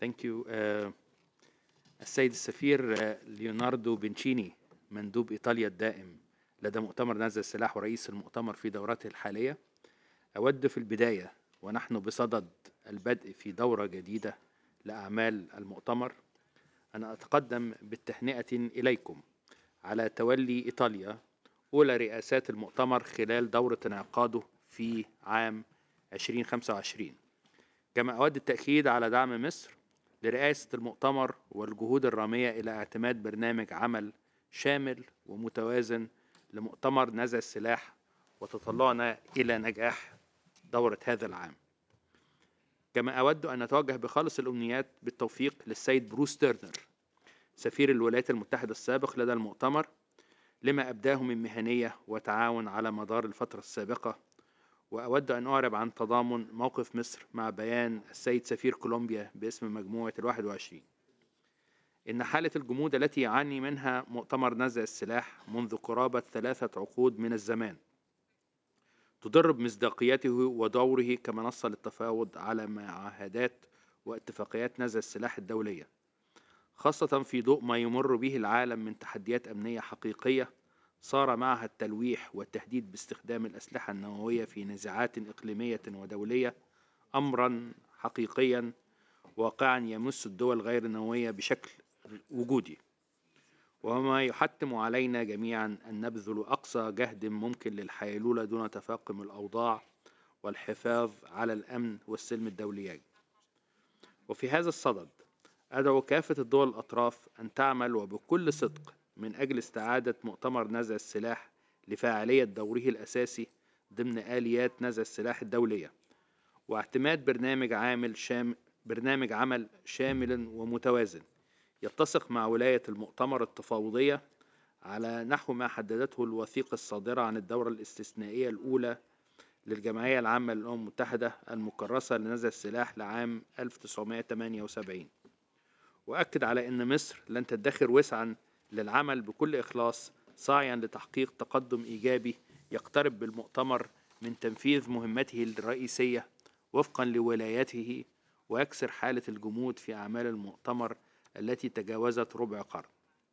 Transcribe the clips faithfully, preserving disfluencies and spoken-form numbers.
Thank you. Uh, السيد السفير uh, ليوناردو بنشيني، مندوب إيطاليا الدائم لدى مؤتمر نزع السلاح ورئيس المؤتمر في دورته الحالية، أود في البداية ونحن بصدد البدء في دورة جديدة لأعمال المؤتمر أن أتقدم بالتهنئة إليكم على تولي إيطاليا أولى رئاسات المؤتمر خلال دورة انعقاده في عام ألفين وخمسة وعشرين. كما أود التأكيد على دعم مصر لرئاسة المؤتمر والجهود الرامية إلى اعتماد برنامج عمل شامل ومتوازن لمؤتمر نزع السلاح وتطلعنا إلى نجاح دورة هذا العام. كما أود أن أتوجه بخالص الأمنيات بالتوفيق للسيد بروس تيرنر سفير الولايات المتحدة السابق لدى المؤتمر لما أبداه من مهنية وتعاون على مدار الفترة السابقة. وأود أن أعرب عن تضامن موقف مصر مع بيان السيد سفير كولومبيا باسم مجموعة الواحد وعشرين إن حالة الجمود التي يعاني منها مؤتمر نزع السلاح منذ قرابة ثلاثة عقود من الزمان تضر بمصداقيته ودوره كمنصة للتفاوض على معاهدات واتفاقيات نزع السلاح الدولية، خاصة في ضوء ما يمر به العالم من تحديات أمنية حقيقية صار معها التلويح والتهديد باستخدام الأسلحة النووية في نزاعات إقليمية ودولية أمرا حقيقيا واقعا يمس الدول غير النووية بشكل وجودي، وما يحتم علينا جميعا أن نبذل أقصى جهد ممكن للحيلولة دون تفاقم الأوضاع والحفاظ على الأمن والسلم الدوليين. وفي هذا الصدد أدعو كافة الدول الأطراف أن تعمل وبكل صدق من أجل استعادة مؤتمر نزع السلاح لفاعلية دوره الأساسي ضمن آليات نزع السلاح الدولية، واعتماد برنامج عامل شام برنامج عمل شامل ومتوازن يتسق مع ولاية المؤتمر التفاوضية على نحو ما حددته الوثيقة الصادرة عن الدورة الاستثنائية الأولى للجمعية العامة للأمم المتحدة المكرسة لنزع السلاح لعام ألف وتسعمائة وثمانية وسبعين. وأكد على أن مصر لن تدخر وسعا للعمل بكل إخلاص سعيا لتحقيق تقدم إيجابي يقترب بالمؤتمر من تنفيذ مهمته الرئيسية وفقا لولايته ويكسر حالة الجمود في أعمال المؤتمر التي تجاوزت ربع قرن.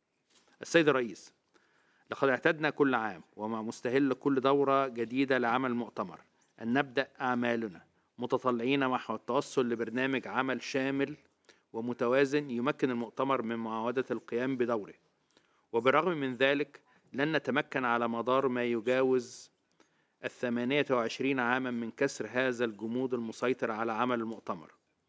السيد الرئيس، لقد اعتدنا كل عام ومع مستهل كل دورة جديدة لعمل المؤتمر أن نبدأ أعمالنا متطلعين نحو التوصل لبرنامج عمل شامل ومتوازن يمكن المؤتمر من معاودة القيام بدوره، وبالرغم من ذلك لن نتمكن على مدار ما يجاوز الثمانية وعشرين عاما من كسر هذا الجمود المسيطر على عمل المؤتمر.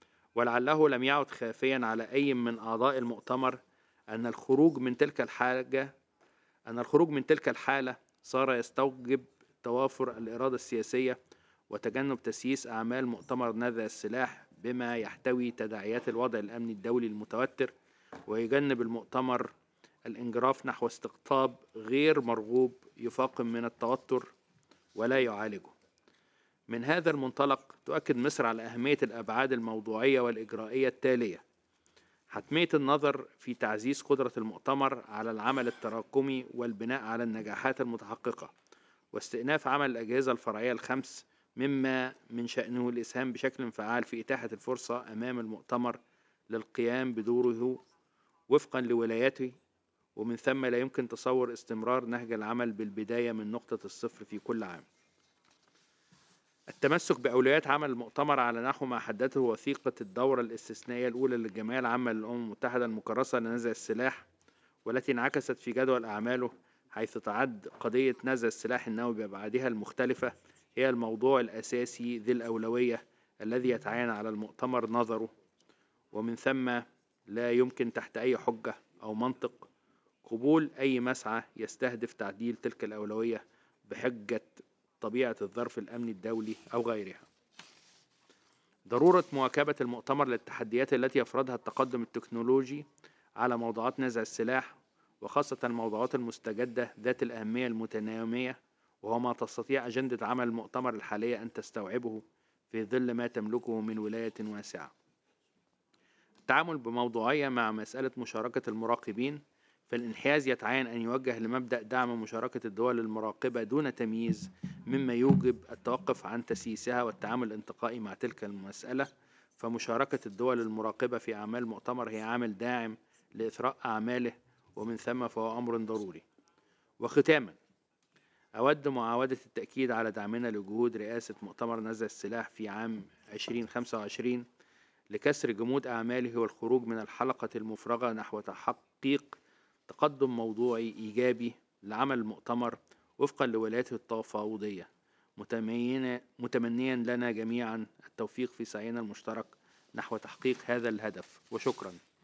ولعله لم يعد خافيا على أي من أعضاء المؤتمر أن الخروج من تلك الحاجة أن الخروج من تلك الحالة صار يستوجب توافر الإرادة السياسية وتجنب تسييس أعمال مؤتمر نزع السلاح بما يحتوي تداعيات الوضع الأمني الدولي المتوتر، ويجنب المؤتمر الانجراف نحو استقطاب غير مرغوب يفاقم من التوتر ولا يعالجه. من هذا المنطلق تؤكد مصر على أهمية الأبعاد الموضوعية والإجرائية التالية: حتمية النظر في تعزيز قدرة المؤتمر على العمل التراكمي والبناء على النجاحات المتحققة، واستئناف عمل الأجهزة الفرعية الخمس مما من شأنه الإسهام بشكل فعال في إتاحة الفرصة أمام المؤتمر للقيام بدوره وفقا لولايته، ومن ثم لا يمكن تصور استمرار نهج العمل بالبداية من نقطة الصفر في كل عام. التمسك بأولويات عمل المؤتمر على نحو ما حددته وثيقة الدورة الاستثنائية الأولى للجمعية العامة للأمم المتحدة المكرسة لنزع السلاح، والتي انعكست في جدول أعماله، حيث تعد قضية نزع السلاح النووي بأبعادها المختلفة هي الموضوع الأساسي ذي الأولوية الذي يتعين على المؤتمر نظره، ومن ثم لا يمكن تحت أي حجة أو منطق قبول أي مسعى يستهدف تعديل تلك الأولوية بحجة طبيعة الظرف الأمني الدولي أو غيرها. ضرورة مواكبة المؤتمر للتحديات التي يفرضها التقدم التكنولوجي على موضوعات نزع السلاح، وخاصة الموضوعات المستجدة ذات الأهمية المتنامية، وهو ما تستطيع أجندة عمل المؤتمر الحالية أن تستوعبه في ظل ما تملكه من ولاية واسعة. التعامل بموضوعية مع مسألة مشاركة المراقبين، فالانحياز يتعين أن يوجه لمبدأ دعم مشاركة الدول المراقبة دون تمييز، مما يوجب التوقف عن تسييسها والتعامل الانتقائي مع تلك المسألة، فمشاركة الدول المراقبة في أعمال المؤتمر هي عامل داعم لإثراء أعماله، ومن ثم فهو أمر ضروري. وختاما، أود معاودة التأكيد على دعمنا لجهود رئاسة مؤتمر نزع السلاح في عام ألفين وخمسة وعشرين لكسر جمود أعماله والخروج من الحلقة المفرغة نحو تحقيق تقدم موضوعي إيجابي لعمل المؤتمر وفقا لولايته التفاوضية، متمنيا لنا جميعا التوفيق في سعينا المشترك نحو تحقيق هذا الهدف. وشكرا.